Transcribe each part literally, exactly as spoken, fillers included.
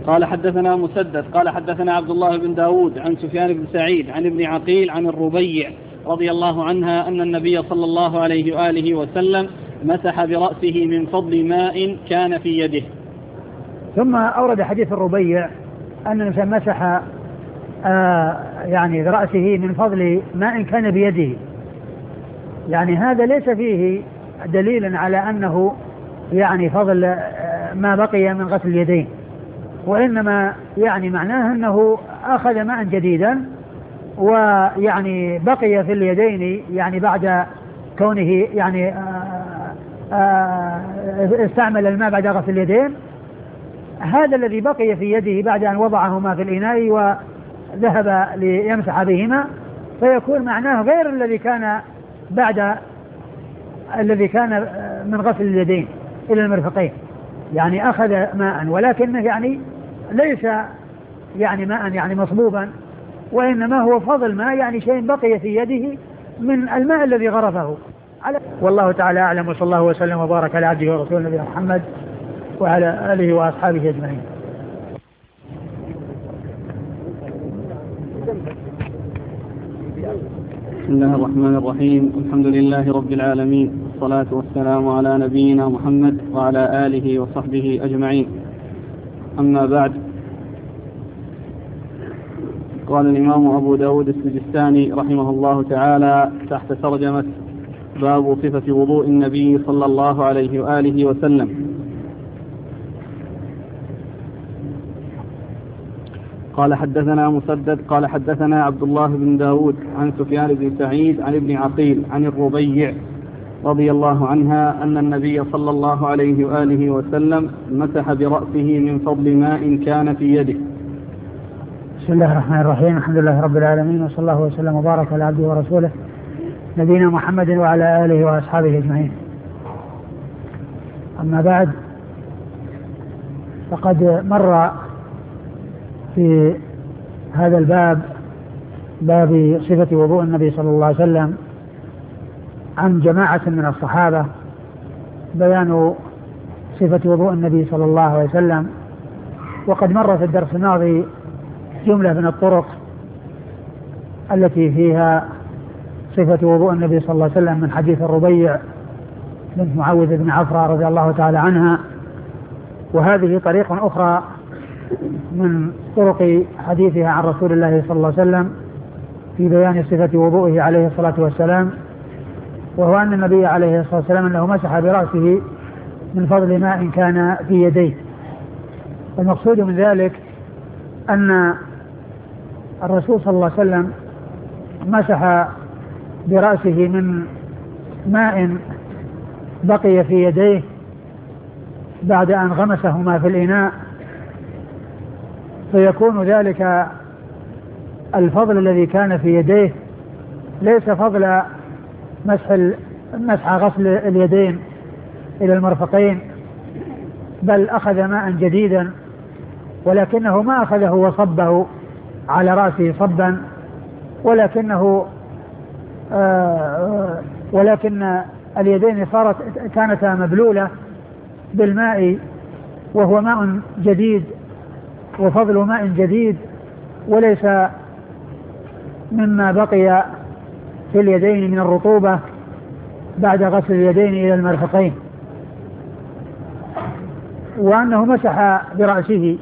قال حدثنا مسدد قال حدثنا عبد الله بن داود عن سفيان بن سعيد عن ابن عقيل عن الربيع رضي الله عنها أن النبي صلى الله عليه وآله وسلم مسح برأسه من فضل ماء كان في يده. ثم أورد حديث الربيع أن الإنسان مسح آه يعني برأسه من فضل ماء كان بيده. يعني هذا ليس فيه دليل على أنه يعني فضل آه ما بقي من غسل اليدين، وإنما يعني معناه أنه أخذ ماء جديدا ويعني بقي في اليدين يعني بعد كونه يعني آآ آآ استعمل الماء بعد غسل اليدين. هذا الذي بقي في يده بعد أن وضعهما في الإناء وذهب ليمسح بهما، فيكون معناه غير الذي كان بعد الذي كان من غسل اليدين إلى المرفقين. يعني أخذ ماء ولكنه يعني ليس يعني ماء يعني مصبوبا، وإنما هو فضل ماء يعني شيء بقي في يده من الماء الذي غرفه. والله تعالى أعلم، وصلى الله وسلم وبارك على عبده ورسوله نبينا محمد وعلى آله وأصحابه أجمعين. بسم الله الرحمن الرحيم. الحمد لله رب العالمين، والصلاة والسلام على نبينا محمد وعلى آله وصحبه أجمعين. أما بعد، قال الإمام أبو داود السجستاني رحمه الله تعالى تحت ترجمة باب صفة وضوء النبي صلى الله عليه وآله وسلم: قال حدثنا مسدد قال حدثنا عبد الله بن داود عن سفيان بن سعيد عن ابن عقيل عن الربيع رضي الله عنها أن النبي صلى الله عليه وآله وسلم مسح برأسه من فضل ماء كان في يده. بسم الله الرحمن الرحيم. الحمد لله رب العالمين، وصلى الله وسلم وبارك على عبده ورسوله نبينا محمد وعلى آله وأصحابه أجمعين. أما بعد، فقد مر في هذا الباب، باب صفة وضوء النبي صلى الله عليه وسلم، عن جماعة من الصحابة بيان صفة وضوء النبي صلى الله عليه وسلم. وقد مر في الدرس الماضي جملة من الطرق التي فيها صفة وضوء النبي صلى الله عليه وسلم من حديث الربيع بنت معوذ بن عفرة رضي الله تعالى عنها، وهذه طريق أخرى من طرق حديثها عن رسول الله صلى الله عليه وسلم في بيان صفة وضوءه عليه الصلاة والسلام، وهو أن النبي عليه الصلاة والسلام أنه مسح برأسه من فضل ماء كان في يديه. والمقصود من ذلك أن الرسول صلى الله عليه وسلم مسح برأسه من ماء بقي في يديه بعد أن غمسهما في الإناء، فيكون ذلك الفضل الذي كان في يديه ليس فضل مسح مسح غسل اليدين إلى المرفقين، بل أخذ ماء جديدا، ولكنه ما أخذه وصبه على رأسه صبا، ولكنه آه ولكن اليدين صارت كانتا مبلولة بالماء، وهو ماء جديد وفضل ماء جديد، وليس مما بقي في اليدين من الرطوبة بعد غسل اليدين إلى المرفقين. وأنه مسح برأسه،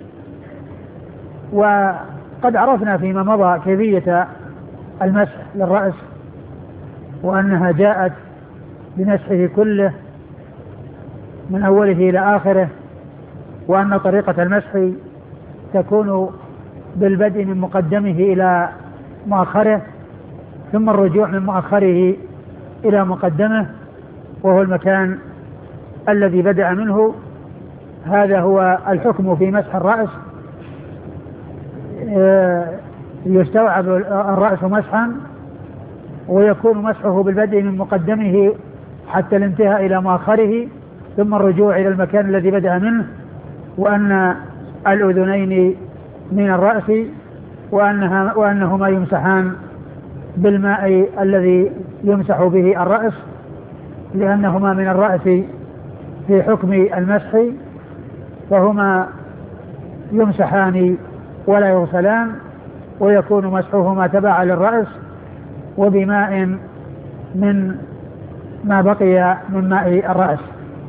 وقد عرفنا فيما مضى كيفية المسح للرأس، وأنها جاءت بمسحه كله من أوله إلى آخره، وأن طريقة المسح تكون بالبدء من مقدمه إلى مؤخره، ثم الرجوع من مؤخره إلى مقدمه، وهو المكان الذي بدأ منه. هذا هو الحكم في مسح الرأس. يستوعب الرأس مسحا، ويكون مسحه بالبدء من مقدمه حتى الانتهاء إلى مؤخره، ثم الرجوع إلى المكان الذي بدأ منه، وأن الأذنين من الرأس، وأنها وأنهما يمسحان بالماء الذي يمسح به الرأس، لأنهما من الرأس في حكم المسح، فهما يمسحان ولا يغسلان، ويكون مسحهما تبعا للرأس وبماء من ما بقي من ماء الرأس.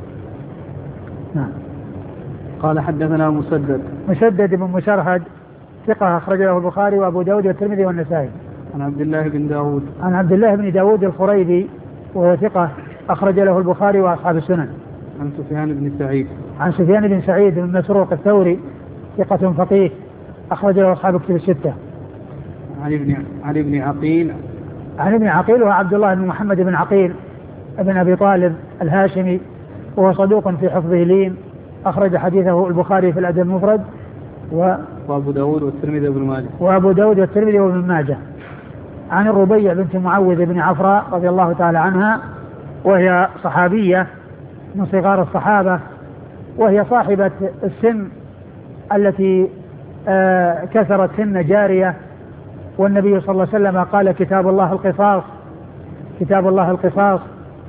نعم. قال حدثنا مسدد مسدد بن مسرهد ثقة أخرج له البخاري وأبو داود والترمذي والنسائي. عن عبد الله بن داود عن عبد الله بن داود الخريبي وهو ثقة أخرج له البخاري وأصحاب السنن. عن سفيان بن سعيد عن سفيان بن سعيد بن مسروق الثوري ثقة فقيه أخرج له أصحاب الكتب الستة. عن ابن عن ابن عقيل عن ابن عقيل وهو عبد الله بن محمد بن عقيل ابن أبي طالب الهاشمي، وهو صدوق في حفظه لين، أخرج حديثه البخاري في الأدب المفرد و... وأبو داود والترمذي وابن ماجه وأبو داود والترمذي وابن ماجه. عن الربيع بنت معوذ بن عفراء رضي الله تعالى عنها، وهي صحابية من صغار الصحابة، وهي صاحبة السن التي آه كسرت سن جارية، والنبي صلى الله عليه وسلم قال كتاب الله القصاص كتاب الله القصاص،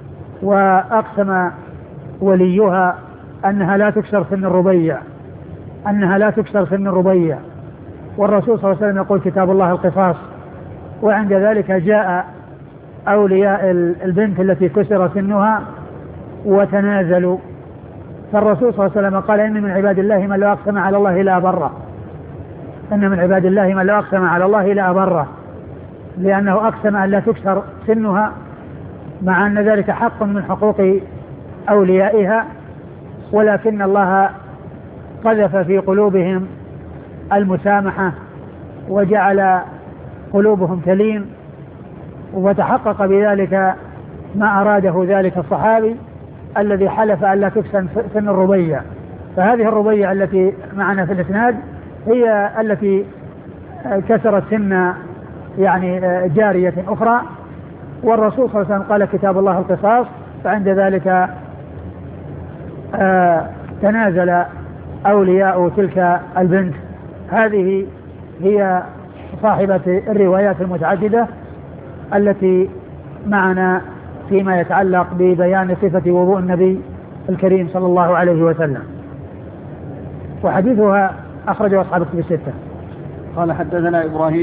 وأقسم وليها أنها لا تكسر سن الربيع أنها لا تكسر سن الربيع والرسول صلى الله عليه وسلم يقول كتاب الله القصاص. وعند ذلك جاء أولياء البنت التي كسر سنها وتنازلوا، فالرسول صلى الله عليه وسلم قال إن من عباد الله من لو أقسم على الله لا أبره إن من عباد الله من لو أقسم على الله لا أبره لأنه أقسم أن لا تكسر سنها، مع أن ذلك حق من حقوق أوليائها، ولكن الله قذف في قلوبهم المسامحة وجعل قلوبهم تلين، وتحقق بذلك ما أراده ذلك الصحابي الذي حلف أن لا تكسر سن الربيع. فهذه الربيع التي معنا في الإسناد هي التي كسرت سن يعني جارية أخرى، والرسول صلى الله عليه وسلم قال كتاب الله القصاص، فعند ذلك آه تنازل أولياء تلك البنت. هذه هي صاحبة الروايات المتعددة التي معنا فيما يتعلق ببيان صفة وضوء النبي الكريم صلى الله عليه وسلم، وحديثها أخرجه أصحاب الكتب الستة. قال حدثنا إبراهيم